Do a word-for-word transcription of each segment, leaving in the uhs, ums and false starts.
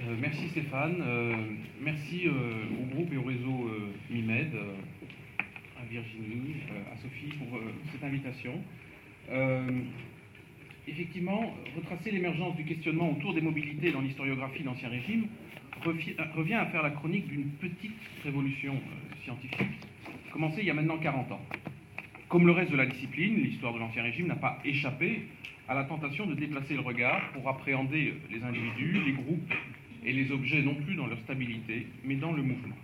Euh, merci Stéphane, euh, merci euh, au groupe et au réseau euh, MIMED, euh, à Virginie, euh, à Sophie pour euh, cette invitation. Euh, effectivement, retracer l'émergence du questionnement autour des mobilités dans l'historiographie d'Ancien Régime revient à faire la chronique d'une petite révolution euh, scientifique, commencée il y a maintenant quarante ans. Comme le reste de la discipline, l'histoire de l'Ancien Régime n'a pas échappé à la tentation de déplacer le regard pour appréhender les individus, les groupes et les objets non plus dans leur stabilité, mais dans le mouvement.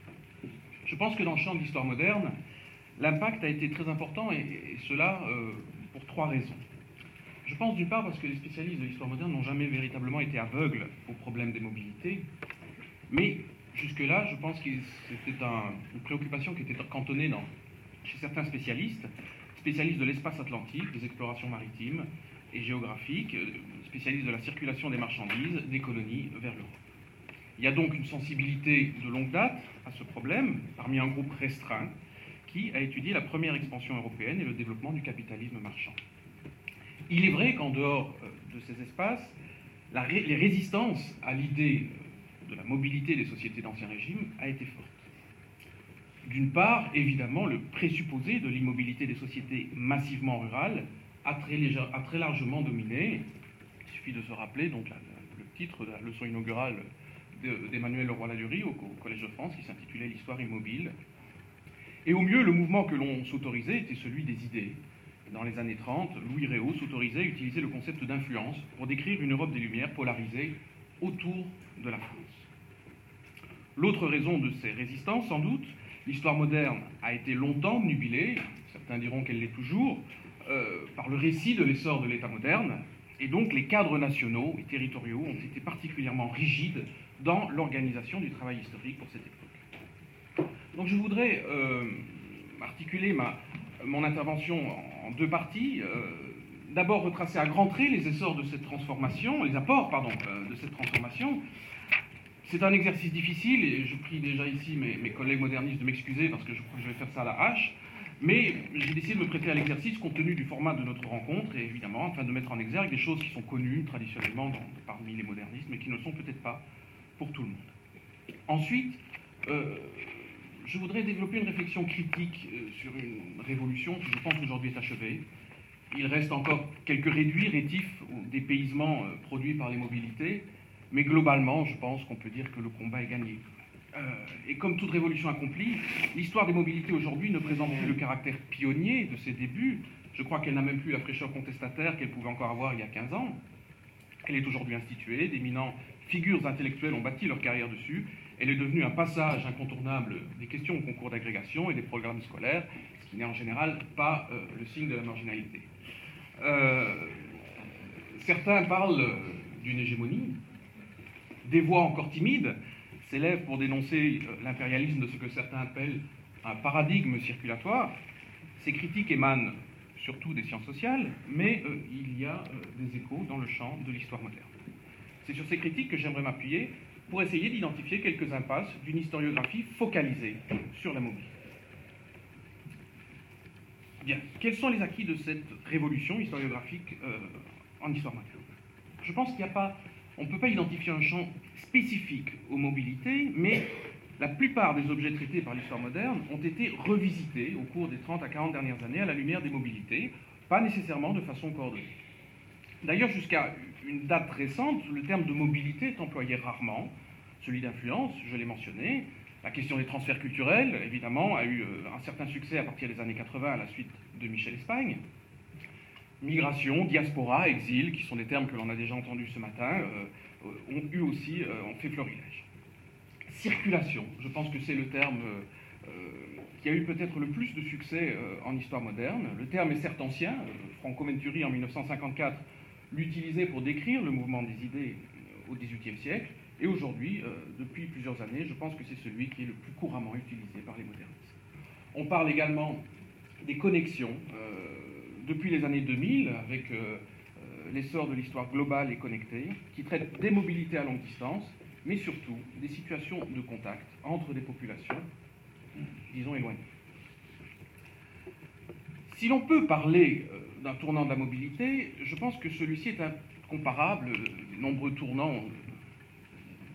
Je pense que dans le champ de l'histoire moderne, l'impact a été très important, et, et cela euh, pour trois raisons. Je pense d'une part parce que les spécialistes de l'histoire moderne n'ont jamais véritablement été aveugles aux problèmes des mobilités, mais jusque-là, je pense que c'était un, une préoccupation qui était cantonnée dans, chez certains spécialistes, spécialistes de l'espace atlantique, des explorations maritimes et géographiques, spécialistes de la circulation des marchandises, des colonies vers l'Europe. Il y a donc une sensibilité de longue date à ce problème, parmi un groupe restreint, qui a étudié la première expansion européenne et le développement du capitalisme marchand. Il est vrai qu'en dehors de ces espaces, la ré- les résistances à l'idée de la mobilité des sociétés d'Ancien Régime a été forte. D'une part, évidemment, le présupposé de l'immobilité des sociétés massivement rurales a très, légère, a très largement dominé. Il suffit de se rappeler donc, la, la, le titre de la leçon inaugurale de, d'Emmanuel Leroy-Ladurie au, au Collège de France qui s'intitulait « L'histoire immobile ». Et au mieux, le mouvement que l'on s'autorisait était celui des idées. Dans les années trente, Louis Réau s'autorisait à utiliser le concept d'influence pour décrire une Europe des Lumières polarisée autour de la France. L'autre raison de ces résistances, sans doute, l'histoire moderne a été longtemps obnubilée, certains diront qu'elle l'est toujours, euh, par le récit de l'essor de l'État moderne, et donc les cadres nationaux et territoriaux ont été particulièrement rigides dans l'organisation du travail historique pour cette époque. Donc je voudrais euh, articuler ma, mon intervention en deux parties. Euh, d'abord retracer à grands traits les essors de cette transformation, les apports, pardon, euh, de cette transformation. C'est un exercice difficile, et je prie déjà ici mes, mes collègues modernistes de m'excuser parce que je crois que je vais faire ça à la hache, mais j'ai décidé de me prêter à l'exercice compte tenu du format de notre rencontre, et évidemment afin de mettre en exergue des choses qui sont connues traditionnellement dans, parmi les modernistes, mais qui ne le sont peut-être pas pour tout le monde. Ensuite, euh, je voudrais développer une réflexion critique euh, sur une révolution qui, je pense, aujourd'hui est achevée. Il reste encore quelques réduits, rétifs au dépaysement euh, produit par les mobilités, mais globalement, je pense qu'on peut dire que le combat est gagné. Euh, et comme toute révolution accomplie, l'histoire des mobilités aujourd'hui ne présente plus le caractère pionnier de ses débuts. Je crois qu'elle n'a même plus la fraîcheur contestataire qu'elle pouvait encore avoir il y a quinze ans. Elle est aujourd'hui instituée, d'éminentes figures intellectuelles ont bâti leur carrière dessus. Elle est devenue un passage incontournable des questions au concours d'agrégation et des programmes scolaires, ce qui n'est en général pas euh, le signe de la marginalité. Euh, certains parlent d'une hégémonie. Des voix encore timides s'élèvent pour dénoncer l'impérialisme de ce que certains appellent un paradigme circulatoire. Ces critiques émanent surtout des sciences sociales, mais euh, il y a euh, des échos dans le champ de l'histoire moderne. C'est sur ces critiques que j'aimerais m'appuyer pour essayer d'identifier quelques impasses d'une historiographie focalisée sur la mobilité. Bien, quels sont les acquis de cette révolution historiographique euh, en histoire moderne? Je pense qu'il n'y a pas... On ne peut pas identifier un champ spécifique aux mobilités, mais la plupart des objets traités par l'histoire moderne ont été revisités au cours des trente à quarante dernières années à la lumière des mobilités, pas nécessairement de façon coordonnée. D'ailleurs, jusqu'à une date récente, le terme de mobilité est employé rarement. Celui d'influence, je l'ai mentionné. La question des transferts culturels, évidemment, a eu un certain succès à partir des années quatre-vingts à la suite de Michel Espagne. Migration, diaspora, exil, qui sont des termes que l'on a déjà entendus ce matin, euh, ont eu aussi, euh, ont fait florilège. Circulation, je pense que c'est le terme euh, qui a eu peut-être le plus de succès euh, en histoire moderne. Le terme est certes ancien, euh, Franco Venturi en mille neuf cent cinquante-quatre l'utilisait pour décrire le mouvement des idées euh, au dix-huitième siècle, et aujourd'hui, euh, depuis plusieurs années, je pense que c'est celui qui est le plus couramment utilisé par les modernistes. On parle également des connexions, euh, depuis les années deux mille, avec euh, euh, l'essor de l'histoire globale et connectée, qui traite des mobilités à longue distance, mais surtout des situations de contact entre des populations, disons, éloignées. Si l'on peut parler euh, d'un tournant de la mobilité, je pense que celui-ci est comparable, de nombreux tournants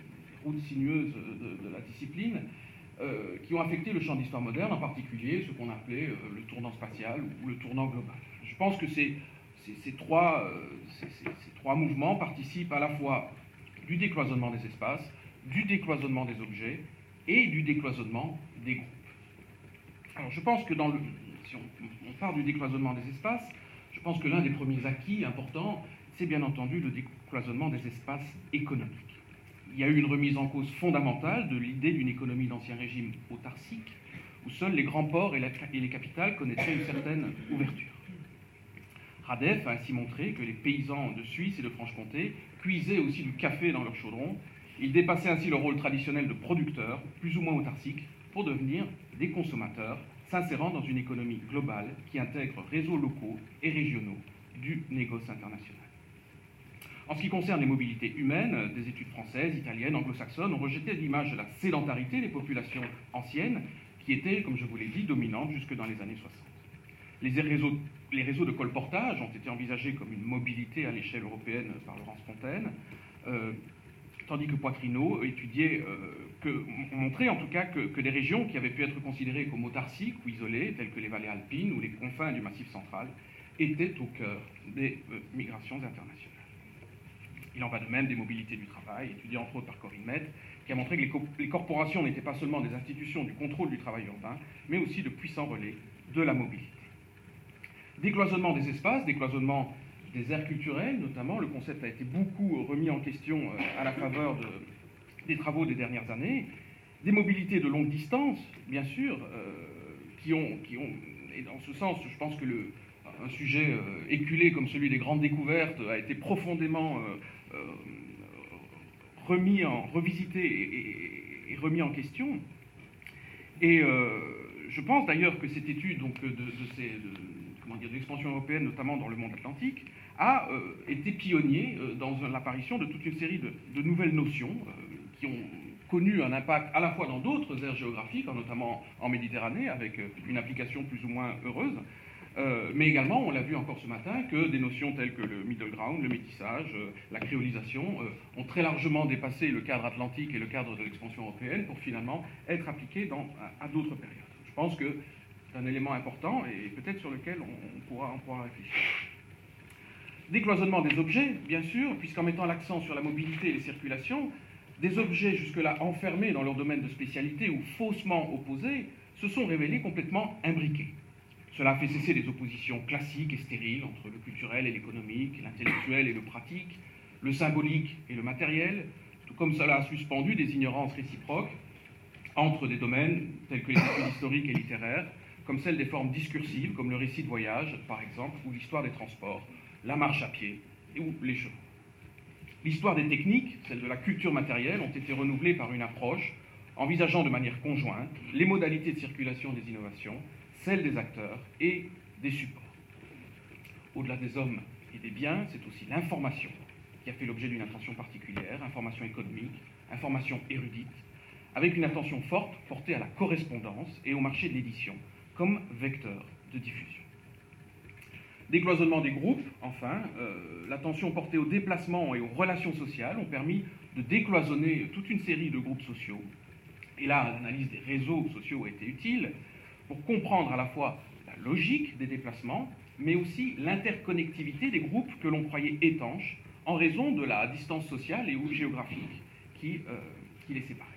route sinueuse de, de la discipline, euh, qui ont affecté le champ d'histoire moderne, en particulier ce qu'on appelait euh, le tournant spatial ou le tournant global. Je pense que ces, ces, ces, trois, euh, ces, ces, ces trois mouvements participent à la fois du décloisonnement des espaces, du décloisonnement des objets et du décloisonnement des groupes. Alors je pense que dans le, si on, on part du décloisonnement des espaces, je pense que l'un des premiers acquis importants, c'est bien entendu le décloisonnement des espaces économiques. Il y a eu une remise en cause fondamentale de l'idée d'une économie d'Ancien Régime autarcique, où seuls les grands ports et, la, et les capitales connaîtraient une certaine ouverture. Radef a ainsi montré que les paysans de Suisse et de Franche-Comté cuisaient aussi du café dans leur chaudron. Ils dépassaient ainsi leur rôle traditionnel de producteurs, plus ou moins autarciques, pour devenir des consommateurs, s'insérant dans une économie globale qui intègre réseaux locaux et régionaux du négoce international. En ce qui concerne les mobilités humaines, des études françaises, italiennes, anglo-saxonnes ont rejeté l'image de la sédentarité des populations anciennes qui étaient, comme je vous l'ai dit, dominantes jusque dans les années soixante. Les réseaux, les réseaux de colportage ont été envisagés comme une mobilité à l'échelle européenne par Laurence Fontaine, euh, tandis que Poitrino étudiait, euh, que, montrait en tout cas que, que des régions qui avaient pu être considérées comme autarciques ou isolées, telles que les vallées alpines ou les confins du Massif central, étaient au cœur des euh, migrations internationales. Il en va de même des mobilités du travail, étudiées entre autres par Corinne Mette, qui a montré que les, co les corporations n'étaient pas seulement des institutions du contrôle du travail urbain, mais aussi de puissants relais de la mobilité. Décloisonnement des espaces, décloisonnement des aires culturelles, notamment, le concept a été beaucoup remis en question euh, à la faveur de, des travaux des dernières années. Des mobilités de longue distance, bien sûr, euh, qui, ont, qui ont, et dans ce sens, je pense que le, un sujet euh, éculé comme celui des grandes découvertes a été profondément euh, euh, remis en, revisité et, et, et remis en question. Et euh, je pense d'ailleurs que cette étude donc, de, de, ces, de, comment dire, de l'expansion européenne, notamment dans le monde atlantique, a euh, été pionnier euh, dans l'apparition de toute une série de, de nouvelles notions euh, qui ont connu un impact à la fois dans d'autres aires géographiques, notamment en Méditerranée, avec euh, une application plus ou moins heureuse, euh, mais également, on l'a vu encore ce matin, que des notions telles que le middle ground, le métissage, euh, la créolisation, euh, ont très largement dépassé le cadre atlantique et le cadre de l'expansion européenne pour finalement être appliquées dans, à, à d'autres périodes. Je pense que c'est un élément important et peut-être sur lequel on, on, pourra, on pourra réfléchir. Décloisonnement des objets, bien sûr, puisqu'en mettant l'accent sur la mobilité et les circulations, des objets jusque-là enfermés dans leur domaine de spécialité ou faussement opposés se sont révélés complètement imbriqués. Cela a fait cesser les oppositions classiques et stériles entre le culturel et l'économique, l'intellectuel et le pratique, le symbolique et le matériel, tout comme cela a suspendu des ignorances réciproques entre des domaines tels que les études historiques et littéraires, comme celle des formes discursives, comme le récit de voyage, par exemple, ou l'histoire des transports, la marche à pied ou les chevaux. L'histoire des techniques, celle de la culture matérielle, ont été renouvelées par une approche envisageant de manière conjointe les modalités de circulation des innovations, celles des acteurs et des supports. Au-delà des hommes et des biens, c'est aussi l'information qui a fait l'objet d'une attention particulière, information économique, information érudite, avec une attention forte portée à la correspondance et au marché de l'édition comme vecteur de diffusion. Décloisonnement des groupes, enfin, euh, l'attention portée au déplacement et aux relations sociales ont permis de décloisonner toute une série de groupes sociaux. Et là, l'analyse des réseaux sociaux a été utile pour comprendre à la fois la logique des déplacements, mais aussi l'interconnectivité des groupes que l'on croyait étanches en raison de la distance sociale et ou géographique qui, euh, qui les séparait.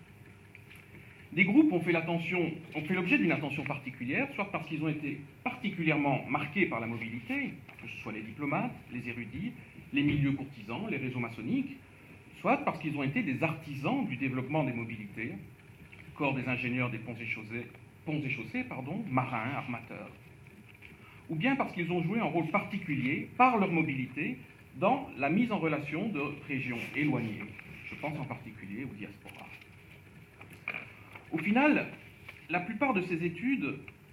Des groupes ont fait l'attention, ont fait l'objet d'une attention particulière, soit parce qu'ils ont été particulièrement marqués par la mobilité, que ce soit les diplomates, les érudits, les milieux courtisans, les réseaux maçonniques, soit parce qu'ils ont été des artisans du développement des mobilités, corps des ingénieurs des ponts et chaussées, ponts et chaussées, pardon, marins, armateurs, ou bien parce qu'ils ont joué un rôle particulier par leur mobilité dans la mise en relation de régions éloignées. Je pense en particulier aux diasporas. Au final, la plupart de ces études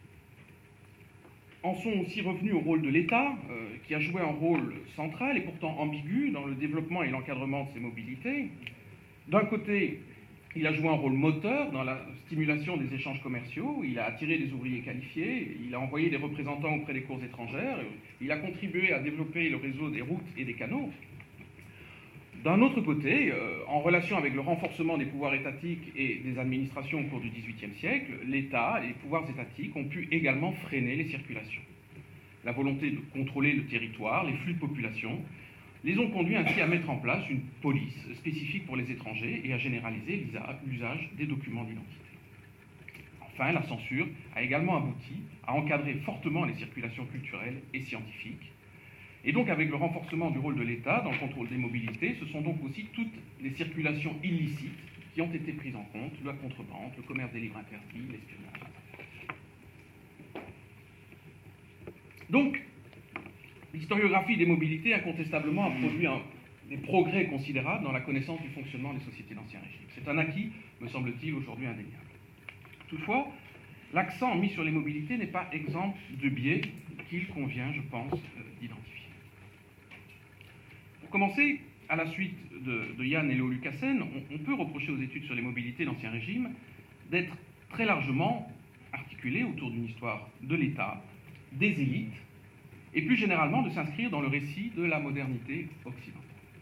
en sont aussi revenus au rôle de l'État, euh, qui a joué un rôle central et pourtant ambigu dans le développement et l'encadrement de ces mobilités. D'un côté, il a joué un rôle moteur dans la stimulation des échanges commerciaux, il a attiré des ouvriers qualifiés, il a envoyé des représentants auprès des cours étrangères, il a contribué à développer le réseau des routes et des canaux. D'un autre côté, euh, en relation avec le renforcement des pouvoirs étatiques et des administrations au cours du dix-huitième siècle, l'État et les pouvoirs étatiques ont pu également freiner les circulations. La volonté de contrôler le territoire, les flux de population, les ont conduits ainsi à mettre en place une police spécifique pour les étrangers et à généraliser l'usage des documents d'identité. Enfin, la censure a également abouti à encadrer fortement les circulations culturelles et scientifiques. Et donc, avec le renforcement du rôle de l'État dans le contrôle des mobilités, ce sont donc aussi toutes les circulations illicites qui ont été prises en compte, la contrebande, le commerce des livres interdits, l'espionnage. Donc, l'historiographie des mobilités, incontestablement, a produit un, des progrès considérables dans la connaissance du fonctionnement des sociétés d'Ancien Régime. C'est un acquis, me semble-t-il, aujourd'hui indéniable. Toutefois, l'accent mis sur les mobilités n'est pas exempt de biais qu'il convient, je pense, d'identifier. Pour commencer, à la suite de, de Yann et Léo Lucassen, on, on peut reprocher aux études sur les mobilités d'Ancien Régime d'être très largement articulées autour d'une histoire de l'État, des élites, et plus généralement de s'inscrire dans le récit de la modernité occidentale.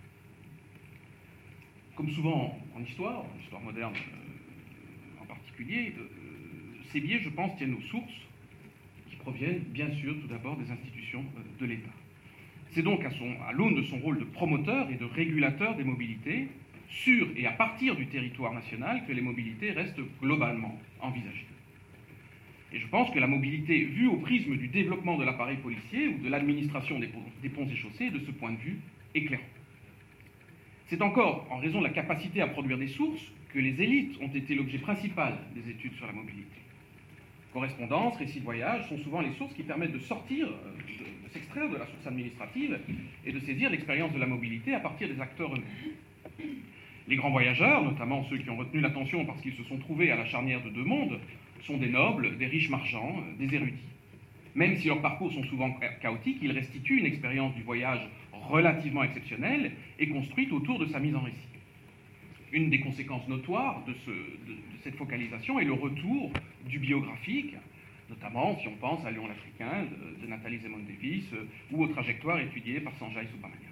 Comme souvent en histoire, en histoire moderne euh, en particulier, euh, ces biais, je pense, tiennent aux sources qui proviennent, bien sûr, tout d'abord des institutions euh, de l'État. C'est donc à, son, à l'aune de son rôle de promoteur et de régulateur des mobilités, sur et à partir du territoire national, que les mobilités restent globalement envisagées. Et je pense que la mobilité, vue au prisme du développement de l'appareil policier ou de l'administration des, des ponts et chaussées, est de ce point de vue éclairant. C'est encore en raison de la capacité à produire des sources que les élites ont été l'objet principal des études sur la mobilité. Correspondances, récits de voyage sont souvent les sources qui permettent de sortir, de, de s'extraire de la source administrative et de saisir l'expérience de la mobilité à partir des acteurs eux-mêmes. Les grands voyageurs, notamment ceux qui ont retenu l'attention parce qu'ils se sont trouvés à la charnière de deux mondes, sont des nobles, des riches marchands, des érudits. Même si leurs parcours sont souvent chaotiques, ils restituent une expérience du voyage relativement exceptionnelle et construite autour de sa mise en récit. Une des conséquences notoires de, ce, de, de cette focalisation est le retour du biographique, notamment si on pense à Léon l'Africain de, de Nathalie Zemon-Davis euh, ou aux trajectoires étudiées par Sanjay Subramanian.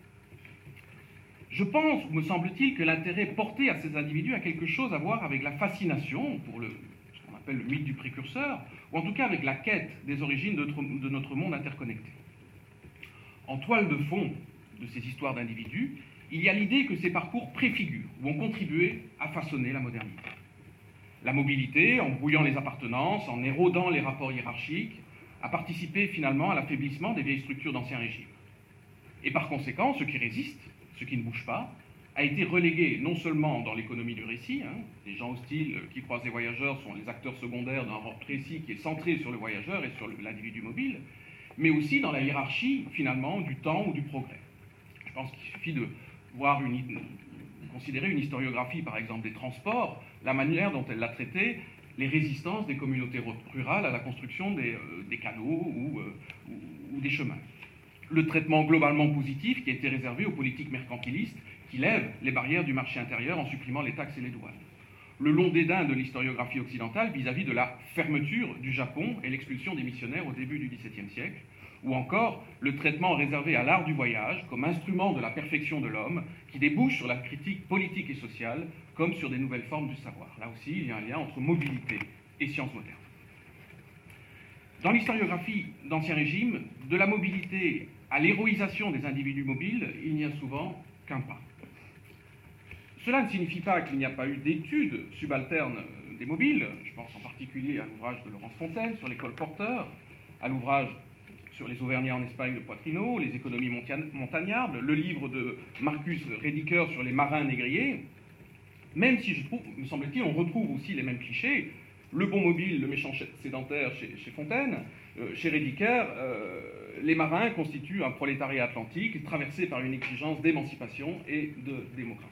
Je pense, me semble-t-il, que l'intérêt porté à ces individus a quelque chose à voir avec la fascination pour le, ce qu'on appelle le mythe du précurseur, ou en tout cas avec la quête des origines de notre, de notre monde interconnecté. En toile de fond de ces histoires d'individus, il y a l'idée que ces parcours préfigurent ou ont contribué à façonner la modernité. La mobilité, en brouillant les appartenances, en érodant les rapports hiérarchiques, a participé finalement à l'affaiblissement des vieilles structures d'Ancien Régime. Et par conséquent, ce qui résiste, ce qui ne bouge pas, a été relégué non seulement dans l'économie du récit, hein, les gens hostiles qui croisent les voyageurs sont les acteurs secondaires d'un récit qui est centré sur le voyageur et sur l'individu mobile, mais aussi dans la hiérarchie, finalement, du temps ou du progrès. Je pense qu'il suffit de voir une, considérer une historiographie, par exemple, des transports, la manière dont elle a traité les résistances des communautés rurales à la construction des, euh, des canaux ou, euh, ou, ou des chemins. Le traitement globalement positif qui a été réservé aux politiques mercantilistes qui lèvent les barrières du marché intérieur en supprimant les taxes et les douanes. Le long dédain de l'historiographie occidentale vis-à-vis de la fermeture du Japon et l'expulsion des missionnaires au début du dix-septième siècle, ou encore le traitement réservé à l'art du voyage comme instrument de la perfection de l'homme qui débouche sur la critique politique et sociale comme sur des nouvelles formes du savoir. Là aussi, il y a un lien entre mobilité et sciences modernes. Dans l'historiographie d'Ancien Régime, de la mobilité à l'héroïsation des individus mobiles, il n'y a souvent qu'un pas. Cela ne signifie pas qu'il n'y a pas eu d'études subalternes des mobiles. Je pense en particulier à l'ouvrage de Laurence Fontaine sur les colporteurs, à l'ouvrage sur les Auvergnats en Espagne de Poitrineau, les économies montagnardes, le livre de Marcus Rediker sur les marins négriers, même si, je trouve, me semble-t-il, on retrouve aussi les mêmes clichés, le bon mobile, le méchant sédentaire chez, chez Fontaine, euh, chez Rediker, euh, les marins constituent un prolétariat atlantique traversé par une exigence d'émancipation et de démocratie.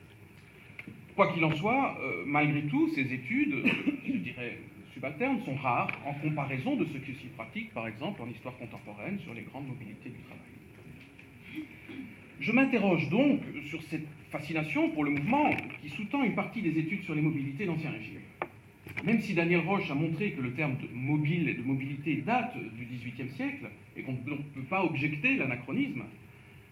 Quoi qu'il en soit, euh, malgré tout, ces études, euh, je dirais, subalternes sont rares en comparaison de ce qui s'y pratique, par exemple, en histoire contemporaine, sur les grandes mobilités du travail. Je m'interroge donc sur cette fascination pour le mouvement qui sous-tend une partie des études sur les mobilités d'Ancien Régime. Même si Daniel Roche a montré que le terme de mobile et de mobilité date du dix-huitième siècle et qu'on ne peut pas objecter l'anachronisme,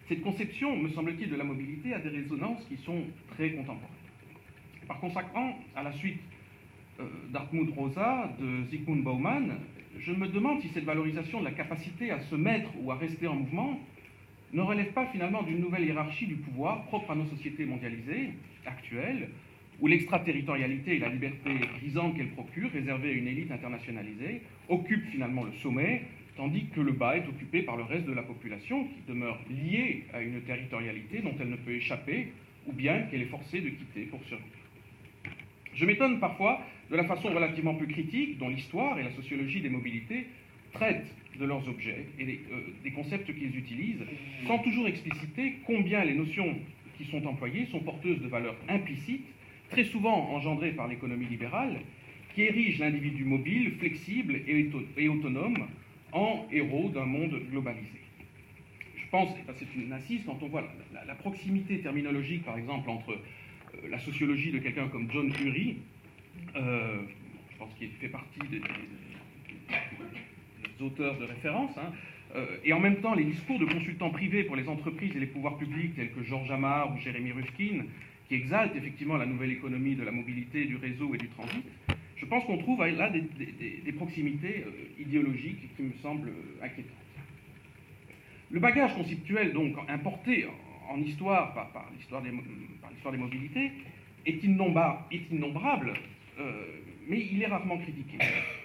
cette conception, me semble-t-il, de la mobilité a des résonances qui sont très contemporaines. Par conséquent, à la suite euh, d'Hartmut Rosa, de Zygmunt Bauman, je me demande si cette valorisation de la capacité à se mettre ou à rester en mouvement ne relève pas finalement d'une nouvelle hiérarchie du pouvoir propre à nos sociétés mondialisées actuelles, où l'extraterritorialité et la liberté grisante qu'elle procure, réservée à une élite internationalisée, occupent finalement le sommet, tandis que le bas est occupé par le reste de la population, qui demeure liée à une territorialité dont elle ne peut échapper, ou bien qu'elle est forcée de quitter pour survivre. Je m'étonne parfois de la façon relativement peu critique dont l'histoire et la sociologie des mobilités traitent de leurs objets et des, euh, des concepts qu'ils utilisent, sans toujours expliciter combien les notions qui sont employées sont porteuses de valeurs implicites, très souvent engendrées par l'économie libérale, qui érige l'individu mobile, flexible et, et autonome en héros d'un monde globalisé. Je pense, et c'est une insiste, quand on voit la, la, la proximité terminologique, par exemple, entre euh, la sociologie de quelqu'un comme John Curry, euh, je pense qu'il fait partie des, des, des auteurs de référence, hein, euh, et en même temps les discours de consultants privés pour les entreprises et les pouvoirs publics, tels que Georges Amar ou Jérémy Rufkin, qui exaltent effectivement la nouvelle économie de la mobilité, du réseau et du transit, je pense qu'on trouve là des, des, des proximités euh, idéologiques qui me semblent euh, inquiétantes. Le bagage conceptuel donc importé en, en histoire par, par l'histoire des, des mobilités est, innomba, est innombrable, euh, mais il est rarement critiqué.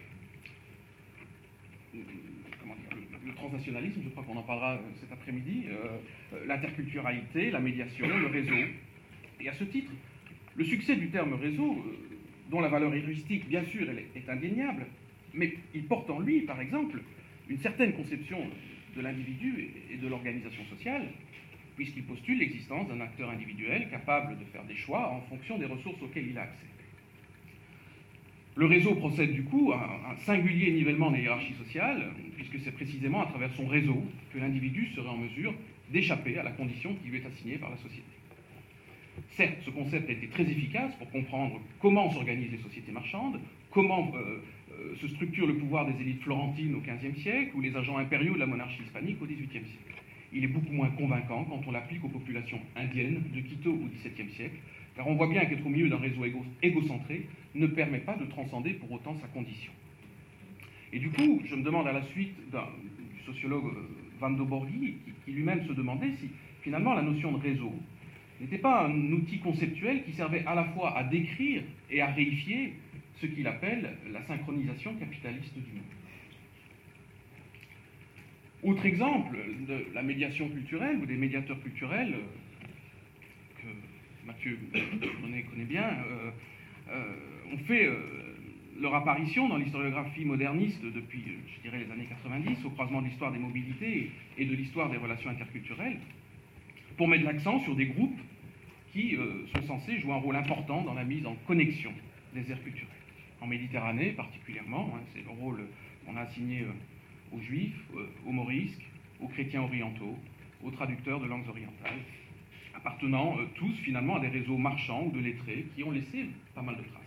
Comment dire, le, le transnationalisme, je crois qu'on en parlera cet après-midi, euh, l'interculturalité, la médiation, le réseau. Et à ce titre, le succès du terme réseau, euh, dont la valeur heuristique, bien sûr, elle est, est indéniable, mais il porte en lui, par exemple, une certaine conception de l'individu et de l'organisation sociale, puisqu'il postule l'existence d'un acteur individuel capable de faire des choix en fonction des ressources auxquelles il a accès. Le réseau procède du coup à un singulier nivellement des hiérarchies sociales, puisque c'est précisément à travers son réseau que l'individu serait en mesure d'échapper à la condition qui lui est assignée par la société. Certes, ce concept a été très efficace pour comprendre comment s'organisent les sociétés marchandes, comment euh, euh, se structure le pouvoir des élites florentines au quinzième siècle ou les agents impériaux de la monarchie hispanique au dix-huitième siècle. Il est beaucoup moins convaincant quand on l'applique aux populations indiennes de Quito au dix-septième siècle, car on voit bien qu'être au milieu d'un réseau égo égocentré ne permet pas de transcender pour autant sa condition. Et du coup, je me demande à la suite du sociologue Vando Borghi, qui, qui lui-même se demandait si finalement la notion de réseau n'était pas un outil conceptuel qui servait à la fois à décrire et à réifier ce qu'il appelle la synchronisation capitaliste du monde. Autre exemple de la médiation culturelle ou des médiateurs culturels que Mathieu Monet connaît bien, euh, euh, ont fait euh, leur apparition dans l'historiographie moderniste depuis, je dirais, les années quatre-vingt-dix, au croisement de l'histoire des mobilités et de l'histoire des relations interculturelles, pour mettre l'accent sur des groupes qui euh, sont censés jouer un rôle important dans la mise en connexion des aires culturelles. En Méditerranée particulièrement, hein, c'est le rôle qu'on a assigné euh, aux juifs, euh, aux morisques, aux chrétiens orientaux, aux traducteurs de langues orientales, appartenant euh, tous finalement à des réseaux marchands ou de lettrés qui ont laissé pas mal de traces.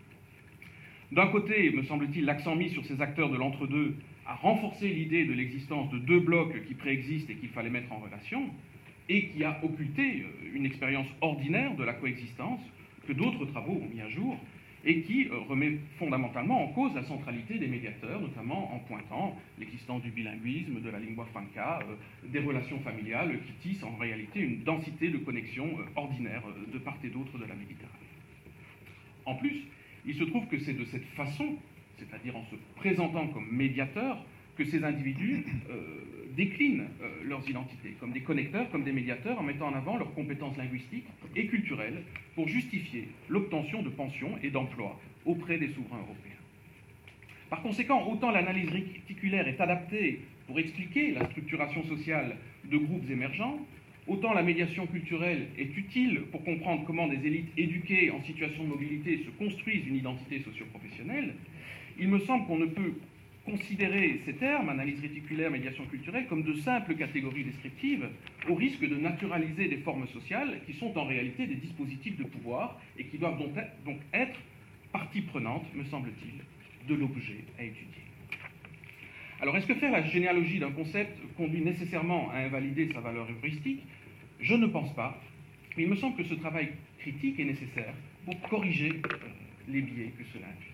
D'un côté, me semble-t-il, l'accent mis sur ces acteurs de l'entre-deux a renforcé l'idée de l'existence de deux blocs qui préexistent et qu'il fallait mettre en relation, et qui a occulté une expérience ordinaire de la coexistence que d'autres travaux ont mis à jour, et qui remet fondamentalement en cause la centralité des médiateurs, notamment en pointant l'existence du bilinguisme, de la lingua franca, euh, des relations familiales qui tissent en réalité une densité de connexions euh, ordinaires euh, de part et d'autre de la Méditerranée. En plus, il se trouve que c'est de cette façon, c'est-à-dire en se présentant comme médiateurs, que ces individus euh, déclinent euh, leurs identités, comme des connecteurs, comme des médiateurs, en mettant en avant leurs compétences linguistiques et culturelles pour justifier l'obtention de pensions et d'emplois auprès des souverains européens. Par conséquent, autant l'analyse réticulaire est adaptée pour expliquer la structuration sociale de groupes émergents, autant la médiation culturelle est utile pour comprendre comment des élites éduquées en situation de mobilité se construisent une identité socio-professionnelle. Il me semble qu'on ne peut considérer ces termes, analyse réticulaire, médiation culturelle, comme de simples catégories descriptives, au risque de naturaliser des formes sociales qui sont en réalité des dispositifs de pouvoir et qui doivent donc être, donc être partie prenante, me semble-t-il, de l'objet à étudier. Alors, est-ce que faire la généalogie d'un concept conduit nécessairement à invalider sa valeur heuristique? Je ne pense pas, mais il me semble que ce travail critique est nécessaire pour corriger euh, les biais que cela induit.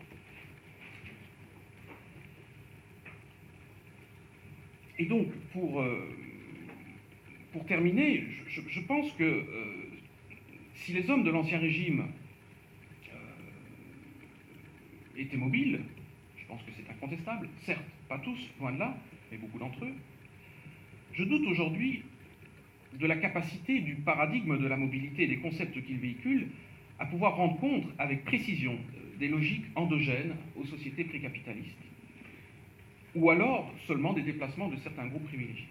Et donc, pour, euh, pour terminer, je, je pense que euh, si les hommes de l'Ancien Régime euh, étaient mobiles, je pense que c'est incontestable, certes, pas tous, loin de là, mais beaucoup d'entre eux, je doute aujourd'hui de la capacité du paradigme de la mobilité et des concepts qu'il véhicule à pouvoir rendre compte avec précision des logiques endogènes aux sociétés précapitalistes, ou alors seulement des déplacements de certains groupes privilégiés.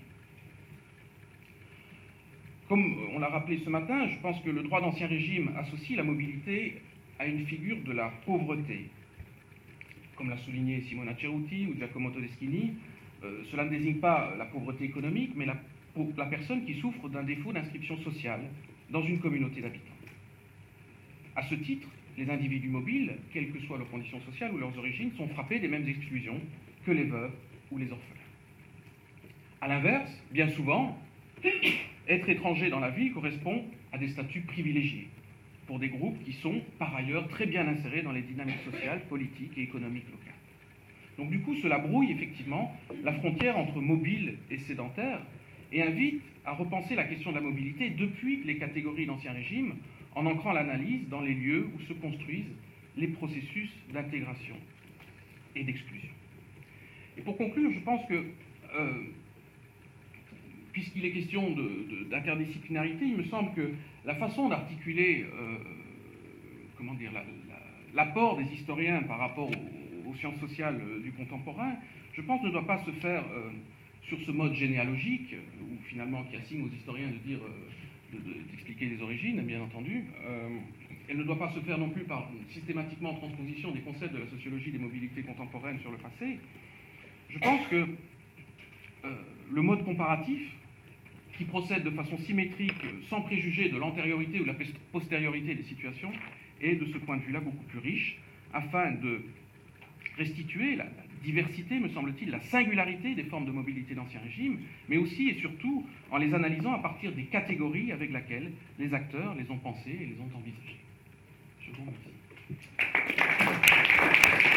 Comme on l'a rappelé ce matin, je pense que le droit d'Ancien Régime associe la mobilité à une figure de la pauvreté. Comme l'a souligné Simona Ceruti ou Giacomo Todeschini, euh, cela ne désigne pas la pauvreté économique, mais la, la personne qui souffre d'un défaut d'inscription sociale dans une communauté d'habitants. À ce titre, les individus mobiles, quelles que soient leurs conditions sociales ou leurs origines, sont frappés des mêmes exclusions que les veuves ou les orphelins. A l'inverse, bien souvent, être étranger dans la ville correspond à des statuts privilégiés pour des groupes qui sont par ailleurs très bien insérés dans les dynamiques sociales, politiques et économiques locales. Donc du coup, cela brouille effectivement la frontière entre mobile et sédentaire et invite à repenser la question de la mobilité depuis les catégories d'Ancien Régime en ancrant l'analyse dans les lieux où se construisent les processus d'intégration et d'exclusion. Et pour conclure, je pense que, euh, puisqu'il est question de, de, d'interdisciplinarité, il me semble que la façon d'articuler, euh, comment dire, la, la, l'apport des historiens par rapport aux, aux sciences sociales euh, du contemporain, je pense ne doit pas se faire euh, sur ce mode généalogique, où finalement qui assigne aux historiens de dire, euh, de, de, d'expliquer les origines, bien entendu. Euh, elle ne doit pas se faire non plus par systématiquement transposition des concepts de la sociologie des mobilités contemporaines sur le passé. Je pense que euh, le mode comparatif, qui procède de façon symétrique, sans préjuger de l'antériorité ou de la postériorité des situations, est de ce point de vue-là beaucoup plus riche, afin de restituer la, la diversité, me semble-t-il, la singularité des formes de mobilité d'Ancien Régime, mais aussi et surtout en les analysant à partir des catégories avec lesquelles les acteurs les ont pensées et les ont envisagées. Je vous remercie.